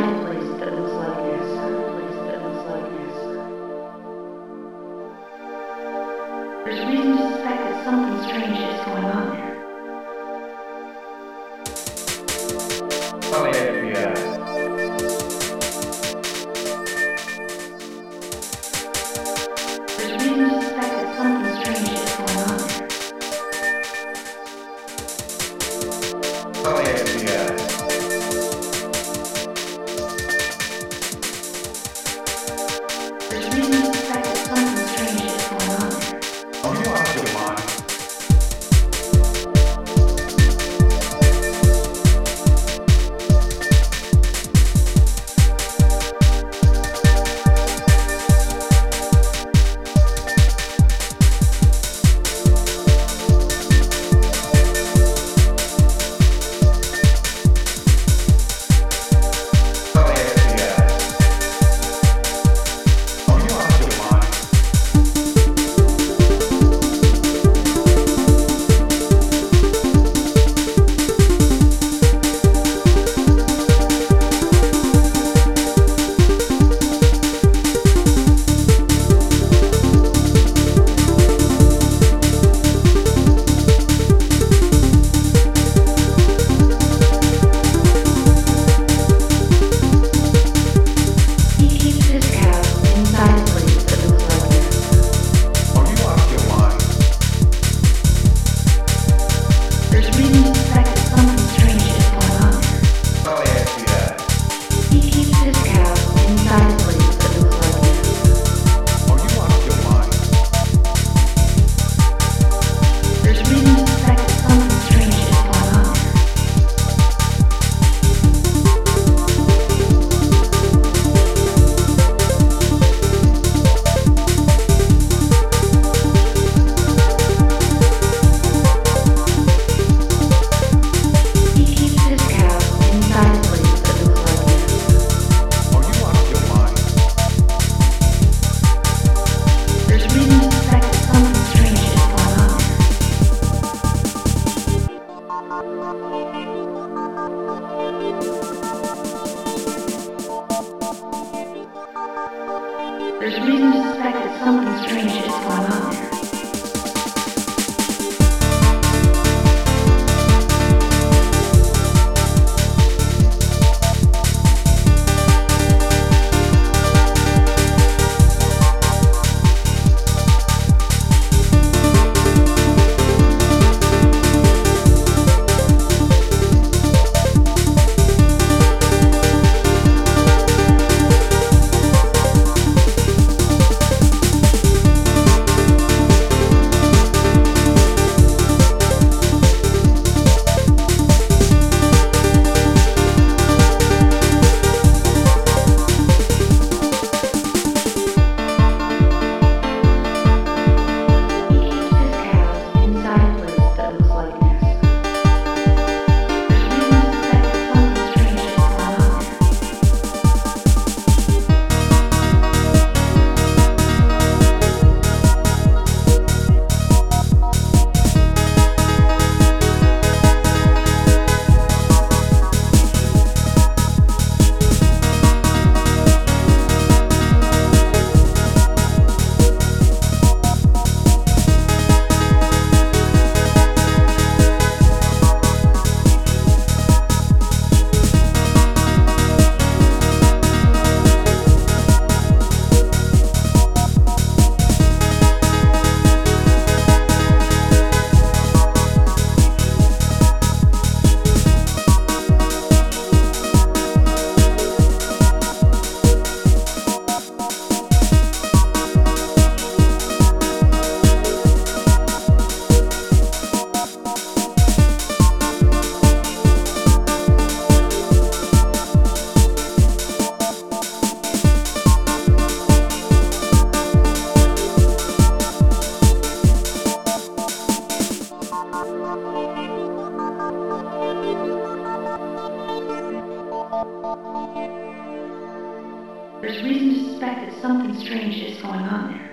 inside a place that looks like this. There's reason to suspect that something strange is going on there. Call the FBI. There's reason to suspect that something strange is going on there. Call the FBI. There's reason to suspect that something strange is going on there. Oh, you lost your mind. There's reason to suspect that something strange is going on there. There's reason to suspect that something strange is going on there.